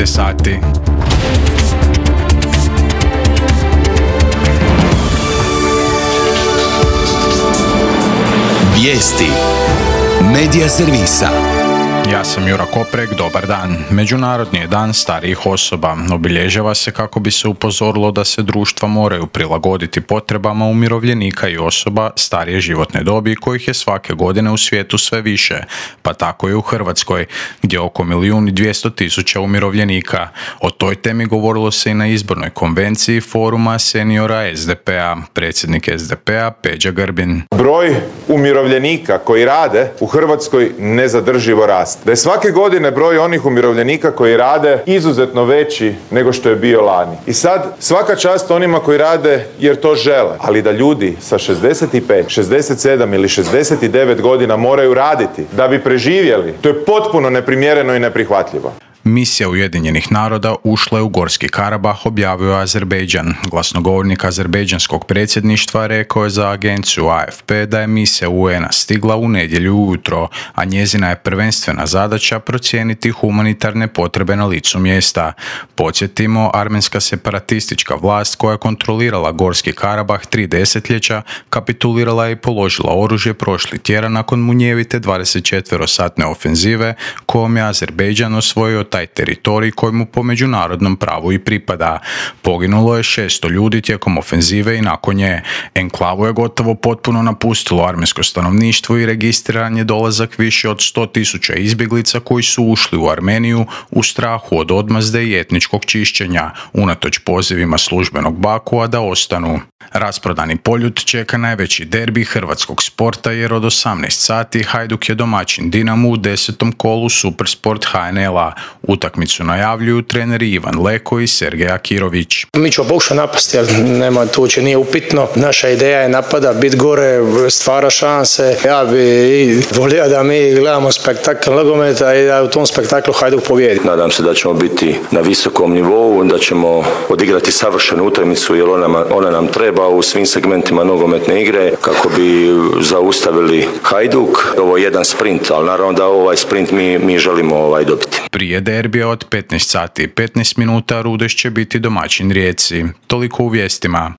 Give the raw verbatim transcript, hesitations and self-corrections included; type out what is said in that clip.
petnaest sati. Vijesti Medija servisa. Ja sam Jura Koprek, dobar dan. Međunarodni je dan starijih osoba. Obilježava se kako bi se upozorilo da se društva moraju prilagoditi potrebama umirovljenika i osoba starije životne dobi kojih je svake godine u svijetu sve više, pa tako i u Hrvatskoj, gdje je oko milijun i dvjesto tisuća umirovljenika. O toj temi govorilo se i na izbornoj konvenciji foruma seniora es de pe-a. Predsjednik es de pe-a Peđa Grbin. Broj umirovljenika koji rade u Hrvatskoj nezadrživo raste. Da je svake godine broj onih umirovljenika koji rade izuzetno veći nego što je bio lani. I sad svaka čast onima koji rade jer to žele, ali da ljudi sa šezdeset pet, šezdeset sedam ili šezdeset devet godina moraju raditi da bi preživjeli, to je potpuno neprimjereno i neprihvatljivo. Misija Ujedinjenih naroda ušla je u Gorski Karabah, objavio Azerbejdžan. Glasnogovornik azerbejdžanskog predsjedništva rekao je za agenciju a ef pe da je misija u en-a stigla u nedjelju ujutro, a njezina je prvenstvena zadaća procijeniti humanitarne potrebe na licu mjesta. Podsjetimo, armenska separatistička vlast koja je kontrolirala Gorski Karabah tri desetljeća kapitulirala je i položila oružje prošli tjedan nakon munjevite dvadesetčetverosatne ofenzive kojom je Azerbejdžan osvojio taj teritorij koji mu po međunarodnom pravu i pripada. Poginulo je šesto ljudi tijekom ofenzive i nakon nje. Enklavu je gotovo potpuno napustilo armensko stanovništvo i registriran je dolazak više od sto tisuća izbjeglica koji su ušli u Armeniju u strahu od odmazde i etničkog čišćenja, unatoč pozivima službenog Bakua da ostanu. Rasprodani Poljud čeka najveći derbi hrvatskog sporta jer od osamnaest sati Hajduk je domaćin Dinamu u desetom kolu Supersport ha en el-a. Utakmicu najavljuju treneri Ivan Leko i Sergej Akirović. Mi ćemo pokušati napasti, ali nema, to uopće nije upitno. Naša ideja je napada, bit gore, stvara šanse. Ja bi volio da mi gledamo spektakl nogometa i da u tom spektaklu Hajduk pobjedi. Nadam se da ćemo biti na visokom nivou, da ćemo odigrati savršenu utakmicu jer ona, ona nam treba u svim segmentima nogometne igre kako bi zaustavili Hajduk. Ovo je jedan sprint, ali naravno da ovaj sprint mi, mi želimo ovaj dobiti. Prije derbija od petnaest sati i petnaest minuta Rudeš će biti domaćin Rijeci. Toliko u vijestima.